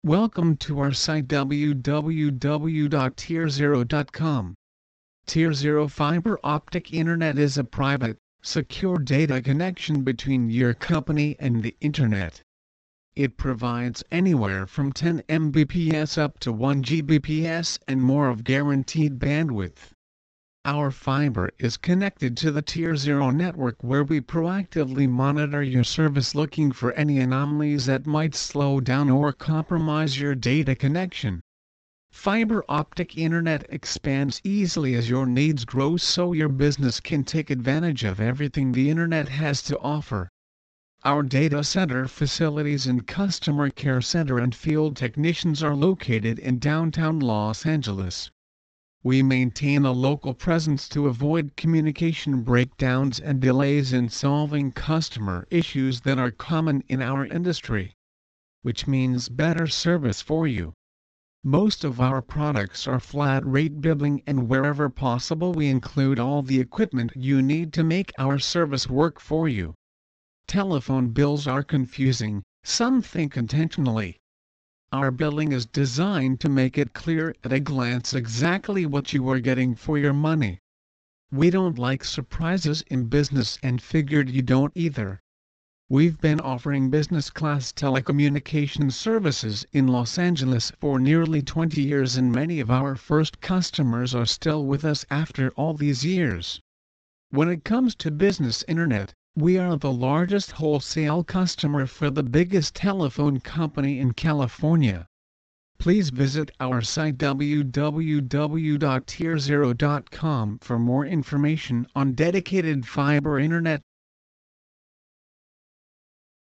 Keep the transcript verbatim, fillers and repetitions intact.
Welcome to our site w w w dot tier zero dot com. Tier Zero Fiber Optic Internet is a private, secure data connection between your company and the Internet. It provides anywhere from ten megabits per second up to one gigabit per second and more of guaranteed bandwidth. Our fiber is connected to the Tier Zero network, where we proactively monitor your service, looking for any anomalies that might slow down or compromise your data connection. Fiber optic internet expands easily as your needs grow, so your business can take advantage of everything the internet has to offer. Our data center facilities and customer care center and field technicians are located in downtown Los Angeles. We maintain a local presence to avoid communication breakdowns and delays in solving customer issues that are common in our industry, which means better service for you. Most of our products are flat-rate billing, and wherever possible we include all the equipment you need to make our service work for you. Telephone bills are confusing, some think intentionally. Our billing is designed to make it clear at a glance exactly what you are getting for your money. We don't like surprises in business and figured you don't either. We've been offering business-class telecommunications services in Los Angeles for nearly twenty years, and many of our first customers are still with us after all these years. When it comes to business internet, we are the largest wholesale customer for the biggest telephone company in California. Please visit our site w w w dot tier zero dot com for more information on dedicated fiber internet.